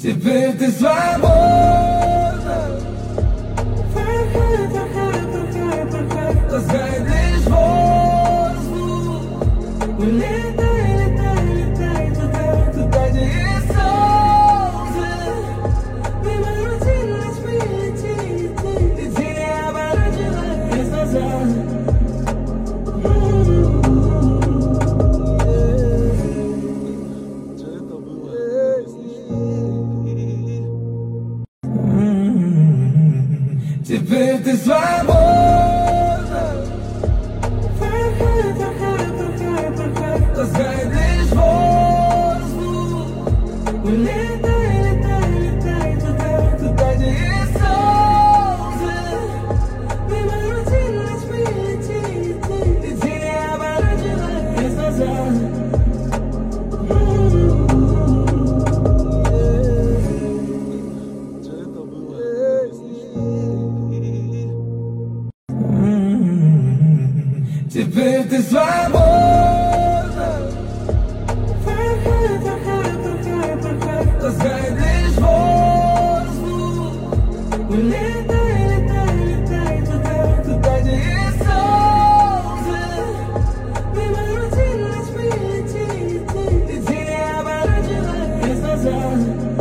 Теперь ты свободна. Таскает лишь воздух. Улетай, летай, летай туда, туда, где есть солнце. Мимо рутины тьмы лети, лети, лети, не оборачиваясь назад. Теперь ты свободна. Таскает лишь воздух. Улетай, летай, летай туда, туда, где есть солнце. Мимо рутины тьмы лети, лети, лети, не оборачиваясь назад. Теперь ты свободна.